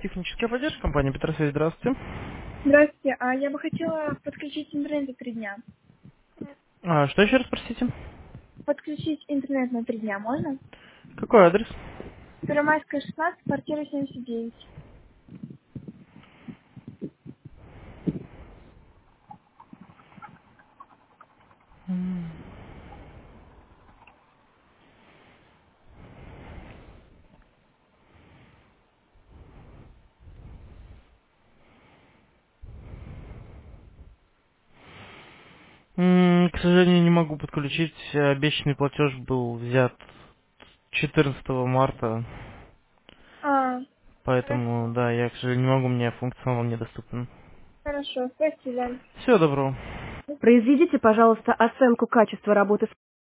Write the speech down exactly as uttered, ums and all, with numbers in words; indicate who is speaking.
Speaker 1: Техническая поддержка компании Петросвязь, здравствуйте.
Speaker 2: Здравствуйте, а я бы хотела подключить интернет на три дня.
Speaker 1: А, что еще раз, простите?
Speaker 2: Подключить интернет на три дня можно?
Speaker 1: Какой адрес?
Speaker 2: Первомайская, шестнадцать, квартира семьдесят девять.
Speaker 1: М, К сожалению, не могу подключить. Обещанный платеж был взят четырнадцатого марта,
Speaker 2: А,
Speaker 1: поэтому,
Speaker 2: хорошо.
Speaker 1: да, я, к сожалению, не могу, мне функционал недоступен.
Speaker 2: Хорошо, спасибо.
Speaker 1: Всего доброго.
Speaker 2: Произведите, пожалуйста, оценку качества работы